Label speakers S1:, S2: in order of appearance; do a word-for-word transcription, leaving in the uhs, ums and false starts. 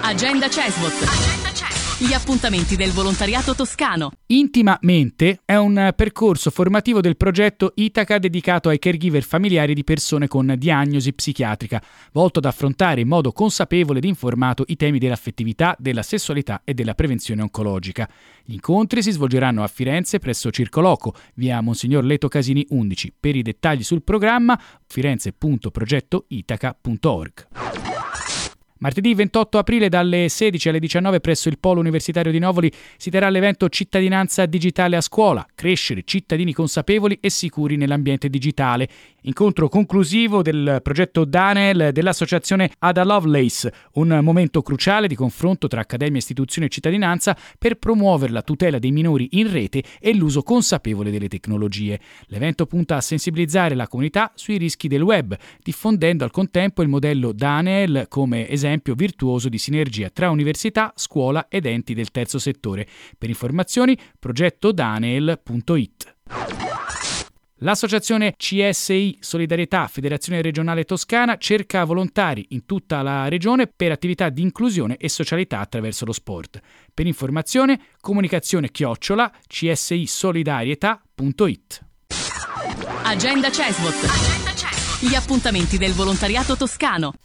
S1: Agenda Cesbot. Agenda Cesbot. Gli appuntamenti del volontariato toscano.
S2: Intimamente è un percorso formativo del progetto Itaca dedicato ai caregiver familiari di persone con diagnosi psichiatrica, volto ad affrontare in modo consapevole ed informato i temi dell'affettività, della sessualità e della prevenzione oncologica. Gli incontri si svolgeranno a Firenze presso Circoloco, via Monsignor Leto Casini undici. Per i dettagli sul programma firenze punto progetto itaca punto org. Martedì ventotto aprile dalle sedici alle diciannove presso il Polo Universitario di Novoli si terrà l'evento Cittadinanza Digitale a Scuola, crescere cittadini consapevoli e sicuri nell'ambiente digitale. Incontro conclusivo del progetto Daniel dell'associazione Ada Lovelace, un momento cruciale di confronto tra accademia, istituzione e cittadinanza per promuovere la tutela dei minori in rete e l'uso consapevole delle tecnologie. L'evento punta a sensibilizzare la comunità sui rischi del web, diffondendo al contempo il modello Daniel come esempio virtuoso di sinergia tra università, scuola ed enti del terzo settore. Per informazioni progetto daniel punto it. L'associazione C S I Solidarietà Federazione Regionale Toscana cerca volontari in tutta la regione per attività di inclusione e socialità attraverso lo sport. Per informazione comunicazione chiocciola c s i solidarietà punto it.
S1: Agenda Cesbot. Agenda Cesbot. Gli appuntamenti del volontariato toscano.